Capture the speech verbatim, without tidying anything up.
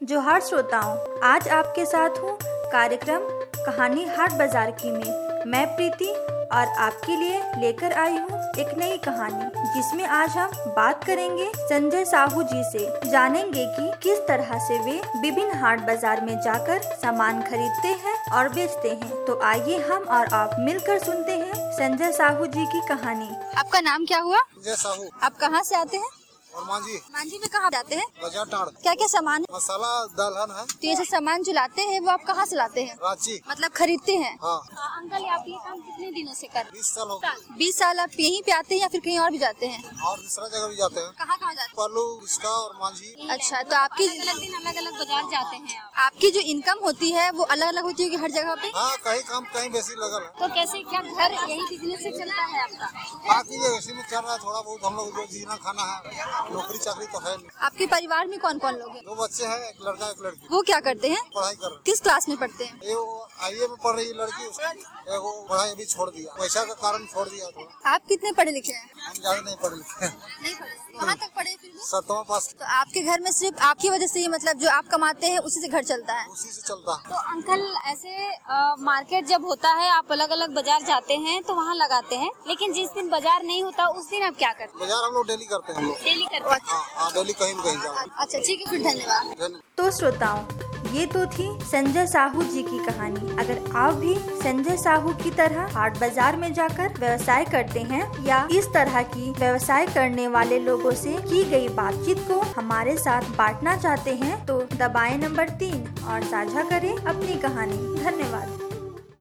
जोहार श्रोताओं, आज आपके साथ हूँ कार्यक्रम कहानी हाट बाजार की में मैं प्रीति और आपके लिए लेकर आई हूँ एक नई कहानी, जिसमें आज हम बात करेंगे संजय साहू जी से। जानेंगे कि किस तरह से वे विभिन्न हाट बाजार में जाकर सामान खरीदते हैं और बेचते हैं। तो आइए हम और आप मिलकर सुनते हैं संजय साहू जी की कहानी। आपका नाम क्या हुआ? संजय साहू। आप कहाँ से आते हैं? और मांझी। मांझी में कहाँ जाते हैं? बाजार टाड़। क्या क्या सामान है? मसाला दलहन है। तो ये सब सामान जो लाते हैं वो आप कहाँ से लाते हैं? रांची। मतलब खरीदते हैं? हाँ। अंकल, आप ये काम कितने दिनों से कर? बीस साल हो गए। बीस साल आप यहीं पे आते हैं या फिर कहीं और भी जाते हैं? और दूसरा जगह भी जाते हैं। कहाँ कहाँ जाते पल्लू, इसका और मांझी। अच्छा, तो आपकी अलग दिन अलग अलग बाजार जाते हैं। आपकी जो इनकम होती है वो अलग अलग होती है हर जगह पे? हाँ, कहीं कम कहीं बेसी लगल है। तो कैसे, क्या घर यही बिजनेस से चलता है आपका? बाकी ये इसी में चल रहा है थोड़ा बहुत। हम लोग जो जीना खाना है, नौकरी चाकरी तो है नहीं। आपके परिवार में कौन कौन लोग हैं? दो बच्चे हैं, एक लड़का एक लड़की। वो क्या करते हैं? पढ़ाई कर रहे किस क्लास में पढ़ते हैं? हैं। ये आईए में पढ़ रही है लड़की, वो पढ़ाई अभी छोड़ दिया, पैसा के कारण छोड़ दिया थोड़ा। आप कितने पढ़े लिखे हैं? हम ज्यादा नहीं पढ़े लिखे। नहीं पढ़े। कहाँ तक पढ़े फिर भी? सतवा पास। तो आपके घर में सिर्फ आपकी वजह से ही, मतलब जो आप कमाते हैं उसी से घर चलता है? उसी से चलता है। तो अंकल, ऐसे आ, मार्केट जब होता है आप अलग अलग बाजार जाते हैं तो वहाँ लगाते हैं, लेकिन जिस दिन बाजार नहीं होता उस दिन आप क्या करते हैं? बाजार हम लोग डेली करते हैं। हम लोग डेली करते हैं। हाँ हाँ, डेली कहीं न कहीं जाओ। अच्छा ठीक है, फिर धन्यवाद। धन्यवाद। तो श्रोताओं, ये तो थी संजय साहू जी की कहानी। अगर आप भी संजय साहू की तरह हाट बाजार में जाकर व्यवसाय करते हैं या इस तरह की व्यवसाय करने वाले लोगों से की गई बातचीत को हमारे साथ बांटना चाहते हैं, तो दबाएं नंबर तीन और साझा करें अपनी कहानी। धन्यवाद।